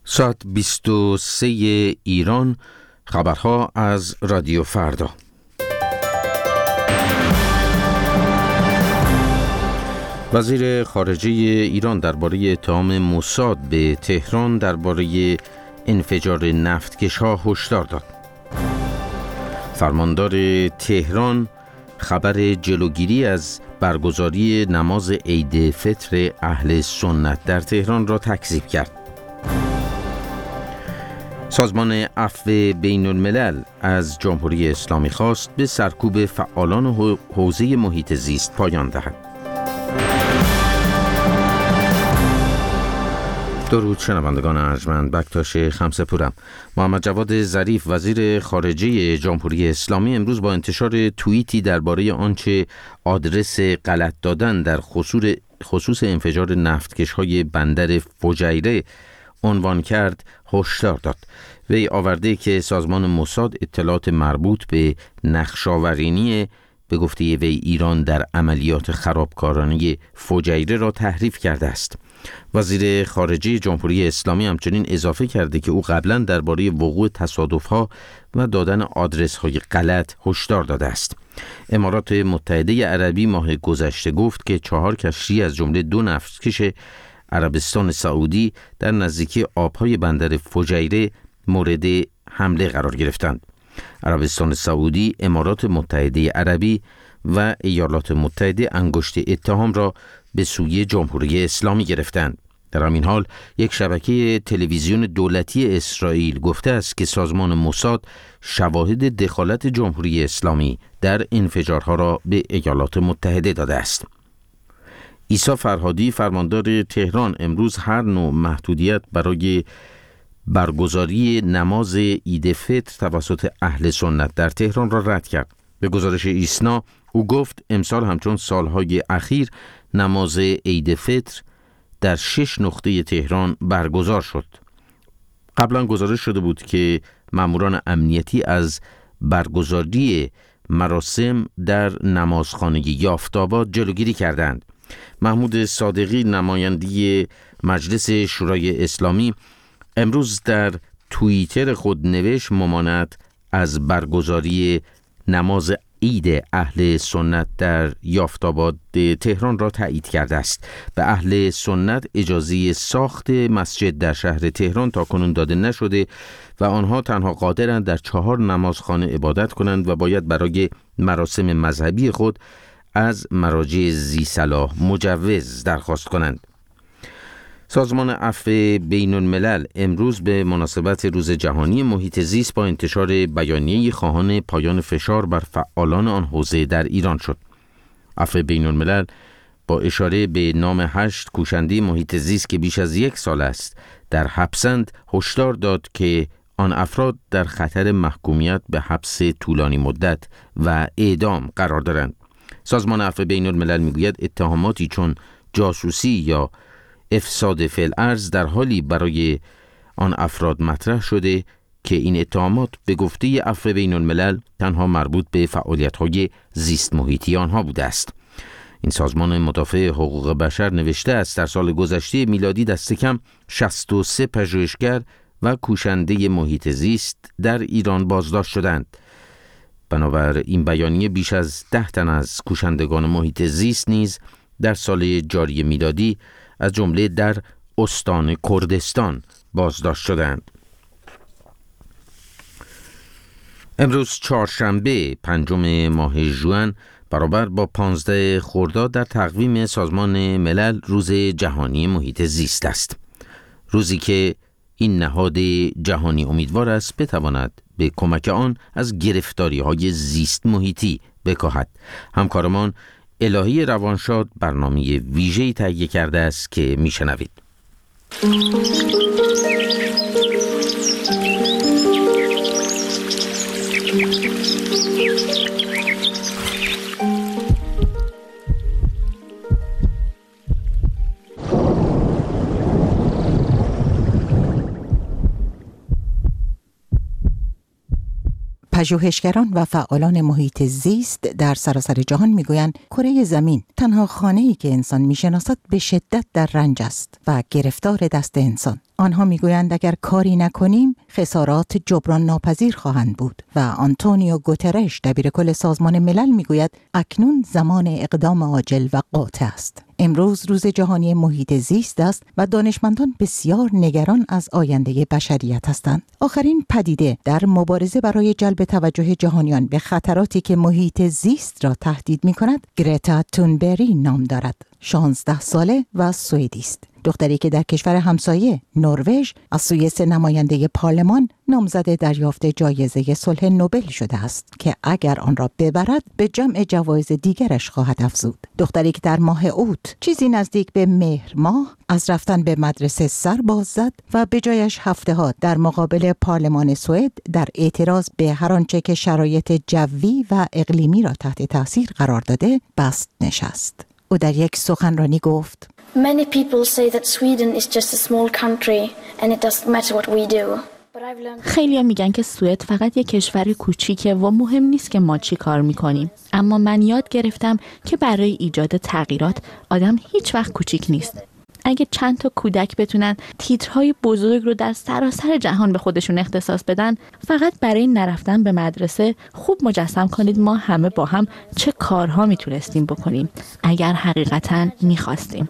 ساعت 23 ایران. خبرها از رادیو فردا. وزیر خارجه ایران درباره اتهام موساد به تهران درباره انفجار نفتکش‌ها هشدار داد. فرماندار تهران خبر جلوگیری از برگزاری نماز عید فطر اهل سنت در تهران را تکذیب کرد. سازمان عفو بین الملل از جمهوری اسلامی خواست به سرکوب فعالان حوزه محیط زیست پایان دهد. درود شنوندگان ارجمند، بکتاش خمسه‌پورم. محمد جواد ظریف وزیر خارجه جمهوری اسلامی امروز با انتشار توییتی درباره آنچه آدرس غلط دادن در خصوص انفجار نفتکش‌های بندر فجیره عنوان کرد هشدار داد. وی آورده که سازمان موساد اطلاعات مربوط به نقش‌آورینی به گفته وی ایران در عملیات خرابکارانه فجیره را تحریف کرده است. وزیر خارجه جمهوری اسلامی همچنین اضافه کرده که او قبلا درباره وقوع تصادف‌ها و دادن آدرس‌های غلط هشدار داده است. امارات متحده عربی ماه گذشته گفت که 4 کشتی از جمله 2 نفتکش عربستان سعودی در نزدیکی آب‌های بندر فجیره مورد حمله قرار گرفتند. عربستان سعودی، امارات متحده عربی و ایالات متحده انگشت اتهام را به سوی جمهوری اسلامی گرفتند. در همین حال یک شبکه تلویزیون دولتی اسرائیل گفته است که سازمان موساد شواهد دخالت جمهوری اسلامی در انفجارها را به ایالات متحده داده است. عیسی فرهادی فرماندار تهران امروز هر نوع محدودیت برای برگزاری نماز عید فطر توسط اهل سنت در تهران را رد کرد. به گزارش ایسنا او گفت امسال همچون سالهای اخیر نماز عید فطر در 6 نقطه تهران برگزار شد. قبلا گزارش شده بود که ماموران امنیتی از برگزاری مراسم در نمازخانه یافت‌آباد جلوگیری کردند. محمود صادقی نماینده مجلس شورای اسلامی امروز در توییتر خود نوشت ممانعت از برگزاری نماز عید اهل سنت در یافت‌آباد تهران را تایید کرده است. به اهل سنت اجازه ساخت مسجد در شهر تهران تاکنون داده نشده و آنها تنها قادرند در 4 نمازخانه عبادت کنند و باید برای مراسم مذهبی خود از مراجع ذی صلاح مجوز درخواست کنند. سازمان عفو بین الملل امروز به مناسبت روز جهانی محیط زیست با انتشار بیانیه خواهان پایان فشار بر فعالان آن حوزه در ایران شد. عفو بین الملل با اشاره به نام 8 کوشنده محیط زیست که بیش از 1 سال است در حبسند هشدار داد که آن افراد در خطر محکومیت به حبس طولانی مدت و اعدام قرار دارند. سازمان عفو بین الملل میگوید اتهاماتی چون جاسوسی یا افساد فی الارض در حالی برای آن افراد مطرح شده که این اتهامات به گفته عفو بین الملل تنها مربوط به فعالیت‌های زیست محیطی آنها بوده است. این سازمان مدافع حقوق بشر نوشته است در سال گذشته میلادی دست کم 63 پژوهشگر و کوشنده محیط زیست در ایران بازداشت شدند. بنابر این بیانیه بیش از 10 تن از کوشندگان محیط زیست نیز در سال جاری میلادی از جمله در استان کردستان بازداشت شدند. امروز چهارشنبه 5 ماه ژوئن برابر با 15 خرداد در تقویم سازمان ملل روز جهانی محیط زیست است. روزی که این نهاد جهانی امیدوار است بتواند به کمک آن از گرفتاری‌های زیست محیطی بکاهد. همکارمان الهی روانشاد برنامه ویژه‌ای تهیه کرده است که میشنوید. پژوهشگران و فعالان محیط زیست در سراسر جهان میگویند کره زمین تنها خانه‌ای که انسان میشناسد به شدت در رنج است و گرفتار دست انسان. آنها میگویند اگر کاری نکنیم خسارات جبران ناپذیر خواهند بود و آنتونیو گوترش دبیرکل سازمان ملل میگوید اکنون زمان اقدام عاجل و قاطع است. امروز روز جهانی محیط زیست است و دانشمندان بسیار نگران از آینده بشریت هستند. آخرین پدیده در مبارزه برای جلب توجه جهانیان به خطراتی که محیط زیست را تهدید می‌کند، گرتا تونبری نام دارد. 16 ساله و سوئدی است. دختری که در کشور همسایه نروژ از سوی 3 نماینده پارلمان نامزد دریافت جایزه صلح نوبل شده است که اگر آن را ببرد به جمع جوایز دیگرش خواهد افزود. دختری که در ماه اوت چیزی نزدیک به مهر ماه از رفتن به مدرسه سر باز زد و به جایش هفته‌ها در مقابل پارلمان سوئد در اعتراض به هر آنچه که شرایط جوی و اقلیمی را تحت تاثیر قرار داده بست نشست. او در یک سخنرانی گفت: Many people say that Sweden is just a small country and it doesn't matter what we do. خیلی‌ها میگن که سوئد فقط یک کشور کوچیکه و مهم نیست که ما چی کار میکنیم. اما من یاد گرفتم که برای ایجاد تغییرات آدم هیچ وقت کوچیک نیست. اگه چند تا کودک بتونن تیترهای بزرگ رو در سراسر جهان به خودشون اختصاص بدن، فقط برای نرفتن به مدرسه، خوب مجسم کنید ما همه با هم چه کارها میتونستیم بکنیم اگر حقیقتاً میخواستیم.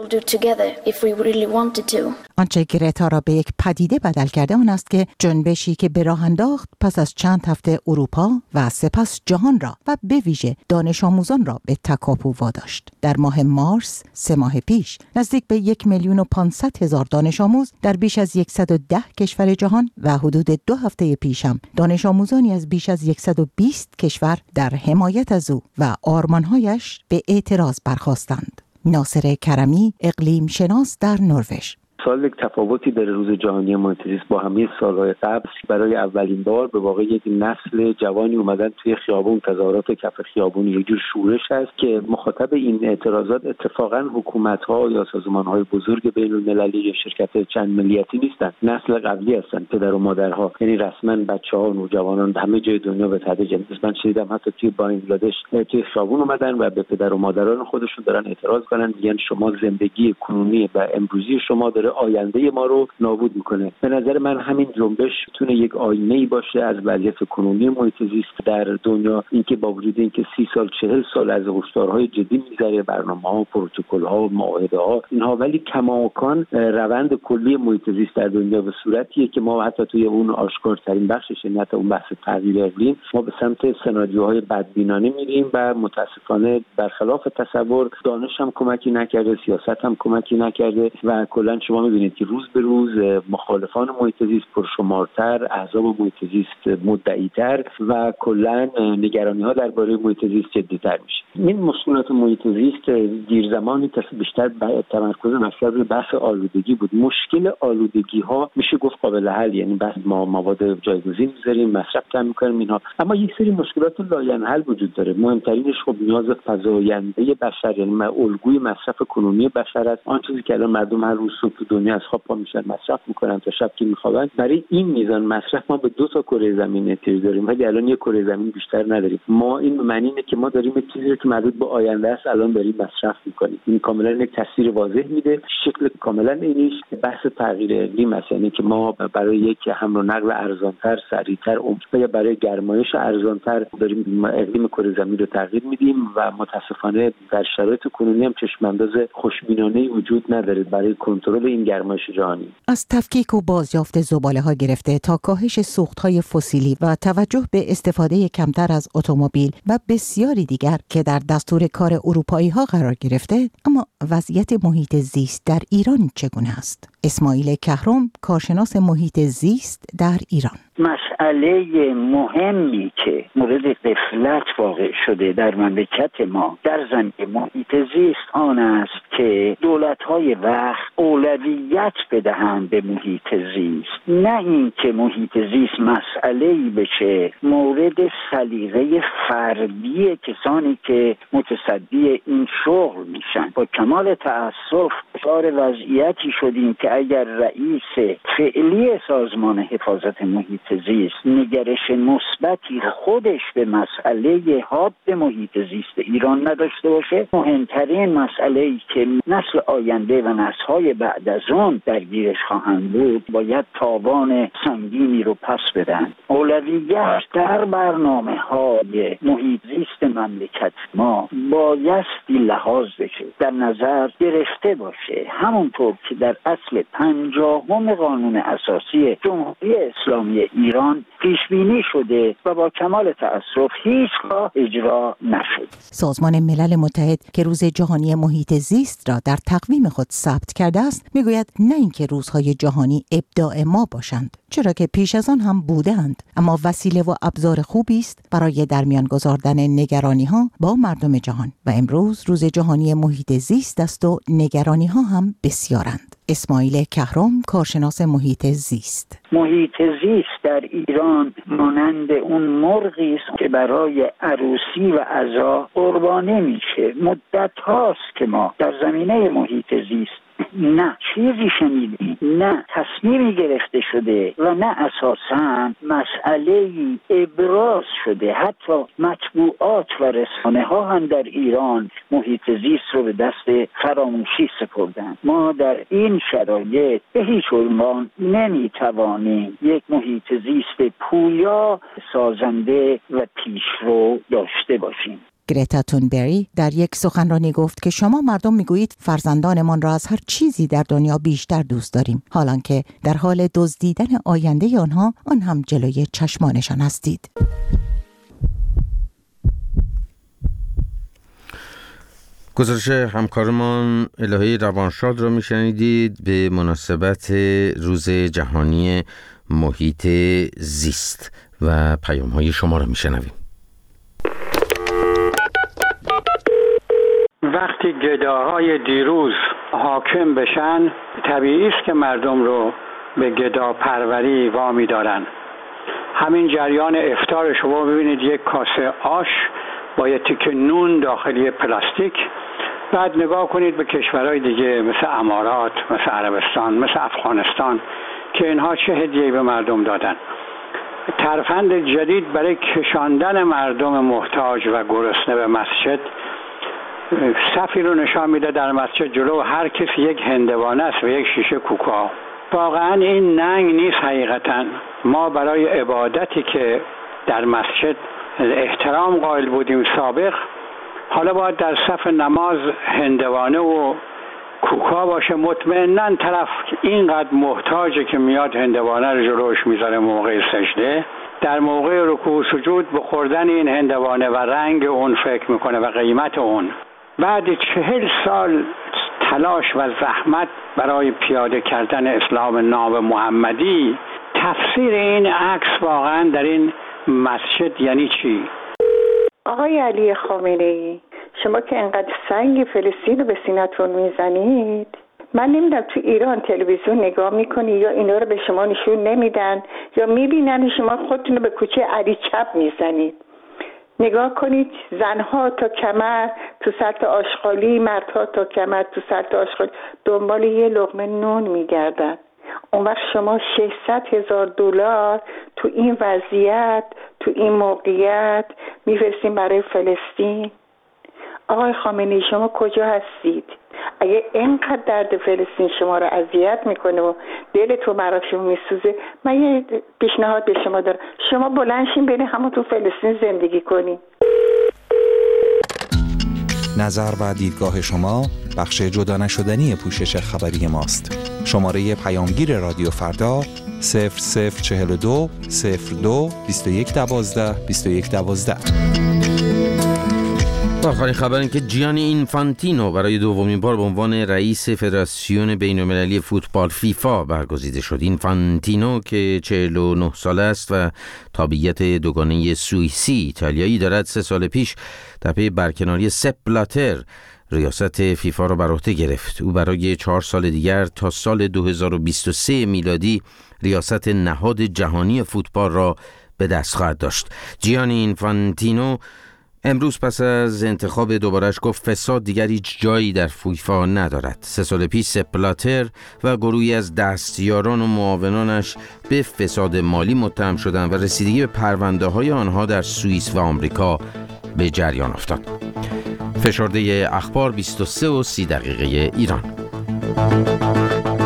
آنچه گرتا را به یک پدیده بدل کرده آن است که جنبشی که به راه انداخت پس از چند هفته اروپا و سپس جهان را و به ویژه دانش آموزان را به تکاپو واداشت. در ماه مارس 3 ماه پیش نزدیک به 1,500,000 دانش آموز در بیش از 110 کشور جهان و حدود 2 هفته پیش هم دانش آموزانی از بیش از 120 کشور در حمایت از او و آرمانهایش به اعتراض برخاستند. ناصر کرمی، اقلیم شناس در نروژ: سال یک تفاوتی داره روز جهانی محیط زیست با همه سالهای قبل. برای اولین بار به واقع یک نسل جوانی اومدن توی خیابون، تظاهرات کف خیابون یک جور شورش هست که مخاطب این اعتراضات اتفاقا حکومت‌ها یا سازمان‌های بزرگ بین‌المللی یا شرکت چند ملیتی نیستن، نسل قبلی هستن، پدر و مادرها، یعنی رسما بچه‌ها، نوجوانان همه جای دنیا به تدریج. من شنیدم حتی توی بنگلادش توی خیابون اومدن و به پدر و مادران خودشون دارن اعتراض کنن، میگن شما زندگی کنونی و امروزی شما داره آینده ما رو نابود میکنه. به نظر من همین جنبش میتونه یک آینه‌ای باشه از وضعیت کنونی محیط زیست در دنیا، اینکه با وجود اینکه 30 سال 40 سال از هشدارهای جدی میذاره، برنامه‌ها، پروتکل‌ها، معاهده‌ها اینها، ولی کماکان روند کلی محیط زیست در دنیا به صورتیه که ما حتی توی اون آشکارترین بخشش، نه تا اون بحث تغییر اقلیم، ما به سمت سناریوهای بدبینانه میریم و متاسفانه برخلاف تصور دانش هم کمکی نکرده، سیاست هم کمکی نکرده و کلا شما می‌بینید که روز به روز مخالفان محیط زیست پرشمارتر، احزاب محیط زیست مدعی‌تر و کلا نگرانی‌ها درباره محیط زیست جدی‌تر میشه. این مشکلات محیط زیست دیر زمانی بیشتر تمرکز مطلب روی بحث آلودگی بود. مشکل آلودگی‌ها میشه گفت قابل حل، یعنی بس ما مواد جایگزین می‌ذاریم، مصرف کم می‌کنیم اینها، اما یک سری مشکلات لاینحل وجود داره. مهمترینش خب نیاز فزاینده بشر، یعنی الگوی مصرف کنونی بشر است. آن چیزی که الان مردم هر روز صبح دنیا از خواب پا میشن مصرف میکنن تا شب که میخوابن، برای این میزان مصرف ما به 2 تا کره زمین احتیاج داریم، ولی الان یک کره زمین بیشتر نداریم. ما این معنی اینه که ما داریم یک چیزی که مربوط به آینده است الان داریم مصرف میکنیم. این کاملا یک تصویر واضح میده. شکل کاملا اینیش بحث تغییر اقلیم است، یعنی که ما برای یک حمل و نقل ارزانتر، سریعتر یا برای گرمایش ارزانتر داریم اقلیم کره زمین رو تغییر میدیم و متاسفانه در شرایط کنونی هم چشم‌انداز خوشبینانه‌ای وجود نداره برای کنترل این گرمایش جهانی. از تفکیک و بازیافت زباله‌ها گرفته تا کاهش سوخت‌های فسیلی و توجه به استفاده کمتر از اتومبیل و بسیاری دیگر که در دستور کار اروپایی‌ها قرار گرفته، اما وضعیت محیط زیست در ایران چگونه است؟ اسماعیل کهرم، کارشناس محیط زیست در ایران: مسئله مهمی که مورد غفلت واقع شده در مملکت ما در زمینه محیط زیست آن است که دولت‌های وقت اولویت بدهند به محیط زیست، نه اینکه محیط زیست مسئله‌ای بشه مورد سلیقه فردی کسانی که متصدی این شغل میشن. با کمال تأسف دچار وضعیتی شدیم که که اگر رئیس فعلی سازمان حفاظت محیط زیست نگرش مثبتی خودش به مسئله حاد محیط زیست ایران نداشته باشه، مهمترین مسئله‌ای که نسل آینده و نسل‌های بعد از اون درگیرش خواهند بود باید تاوان سنگینی رو پس بدن. اولویت در برنامه‌های محیط زیست مملکت ما بایستی لحاظ بشه، در نظر گرفته باشه، همونطور که در اصل 50 قانون اساسی جمهوری اسلامی ایران پیش بینی شده و با کمال تأسف هیچگاه اجرا نشد. سازمان ملل متحد که روز جهانی محیط زیست را در تقویم خود ثبت کرده است، میگوید نه اینکه روزهای جهانی ابداع ما باشند، چرا که پیش از آن هم بودند، اما وسیله و ابزار خوبی است برای در میان گذاردن نگرانی‌ها با مردم جهان و امروز روز جهانی محیط زیست است و نگرانی‌ها هم بسیارند. اسماعیل کهرم، کارشناس محیط زیست: محیط زیست در ایران مانند اون مرغی است که برای عروسی و عزا قربانی میشه. مدت هاست که ما در زمینه محیط زیست نه چیزی شنیدیم، نه تصمیمی گرفته شده و نه اساساً مسئله‌ای ابراز شده. حتی مطبوعات و رسانه ها هم در ایران محیط زیست رو به دست فراموشی سپردن. ما در این شرایط به هیچ عنوان نمیتوانیم یک محیط زیست پویا، سازنده و پیشرو داشته باشیم. گرتا تونبری در یک سخنرانی گفت که شما مردم میگویید فرزندانمان را از هر چیزی در دنیا بیشتر دوست داریم، حالانکه در حال دزدیدن آینده آنها آن هم جلوی چشمانشان هستید. گزارش همکارمان الهه روانشاد را میشنیدید به مناسبت روز جهانی محیط زیست و پیام‌های شما را میشنویم. وقتی گداهای دیروز حاکم بشن، طبیعی است که مردم رو به گدا پروری وامی دارن. همین جریان افطار شما ببینید، یک کاسه آش با یک تیکه نون داخلی پلاستیک. بعد نگاه کنید به کشورهای دیگه مثل امارات، مثل عربستان، مثل افغانستان که اینها چه هدیه‌ای به مردم دادن. ترفند جدید برای کشاندن مردم محتاج و گرسنه به مسجد، صفی رو نشان میده در مسجد جلو هر کسی یک هندوانه است و یک شیشه کوکا. واقعا این ننگ نیست. حقیقتا ما برای عبادتی که در مسجد احترام قائل بودیم سابق، حالا باید در صف نماز هندوانه و کوکا باشه. مطمئناً طرف اینقدر محتاجه که میاد هندوانه رو جلوش میذاره موقع سجده، در موقع رکوع و سجود به خوردن این هندوانه و رنگ اون فکر میکنه و قیمت اون. بعد 40 سال تلاش و زحمت برای پیاده کردن اسلام ناب محمدی، تفسیر این عکس واقعا در این مسجد یعنی چی؟ آقای علی خامنه‌ای، شما که انقدر سنگ فلسطین رو به سینه‌تون میزنید، من نمیدونم تو ایران تلویزیون نگاه میکنی یا اینا رو به شما نشون نمیدن یا میبینن شما خودتون رو به کوچه علی چپ میزنید. نگاه کنید، زنها تا کمر تو سطح آشغالی، مردها تا کمر تو سطح آشغالی دنبال یه لقمه نون میگردن. اون وقت شما $600,000 تو این وضعیت، تو این موقعیت میفرستین برای فلسطین. آقای خامنه‌ای، شما کجا هستید؟ اگه اینقدر درد فلسطین شما رو اذیت میکنه و دلتون براشون میسوزه، من یه پیشنهاد به شما دارم، شما بلند شین برین همون تو فلسطین زندگی کنین. نظر و دیدگاه شما بخش جدا نشدنی پوشش خبری ماست. شماره پیامگیر رادیو فردا 0042 02 21 12 21 12. آخرین خبر این که جیانی اینفانتینو برای دومین بار به عنوان رئیس فدراسیون بین‌المللی فوتبال فیفا برگزیده شد. اینفانتینو که 49 ساله است و تابعیت دوگانه سوئیسی ایتالیایی دارد، 3 سال پیش در پی برکناری سپ بلاتر ریاست فیفا را بر عهده گرفت. او برای 4 سال دیگر تا سال 2023 میلادی ریاست نهاد جهانی فوتبال را به دست خواهد داشت. جیانی اینفانتینو امروز پس از انتخاب دوبارش گفت فساد دیگر هیچ جایی در فیفا ندارد. 3 سال پیش سپ بلاتر و گروهی از دستیاران و معاونانش به فساد مالی متهم شدند و رسیدگی به پرونده‌های آنها در سوئیس و آمریکا به جریان افتاد. فشرده اخبار 23:30 ایران.